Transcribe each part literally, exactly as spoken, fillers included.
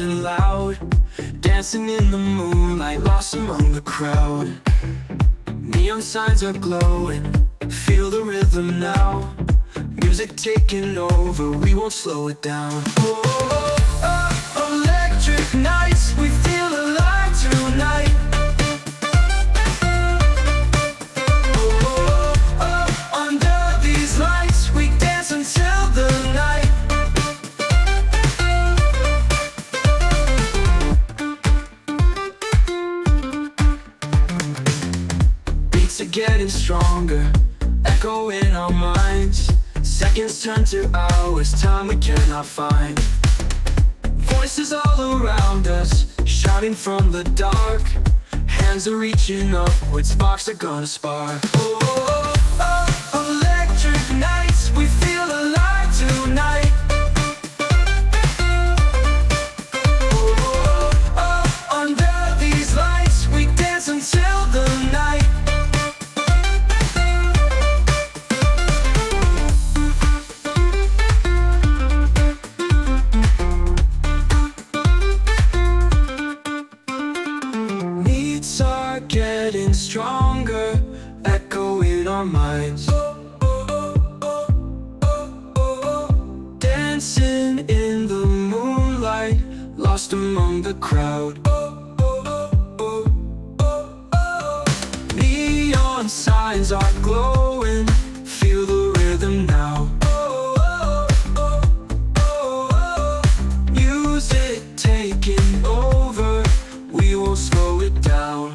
and loud, dancing in the moonlight, lost among the crowd. Neon signs are glowing, feel the rhythm now. Music taking over, we won't slow it down. Oh, oh, oh, electric nights, we feel alive tonight. Oh, oh, oh, under these lights, we dance until the night. Beats are getting stronger, echo in our minds. Seconds turn to hours, time we cannot find. Voices all around us, shouting from the dark. Hands are reaching upwards, sparks are gonna spark. Oh, oh, oh, oh, electric nights, we feel alive tonight. Oh, oh, oh, under these lights, we dance until the night. Beats are getting stronger, echo in our minds. Dancing in the moonlight, lost among the crowd. Neon signs are glowing, feel the rhythm now. Music taking over, we won't slow it down.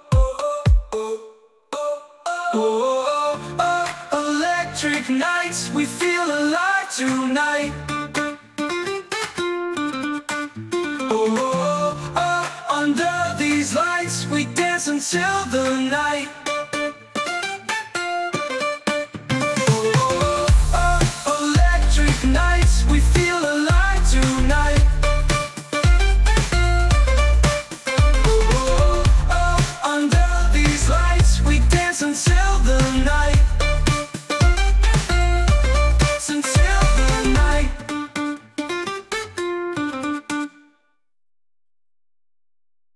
Oh, oh, oh, electric nights, we feel alive tonight. Oh, oh, oh, under these lights, we dance until the night.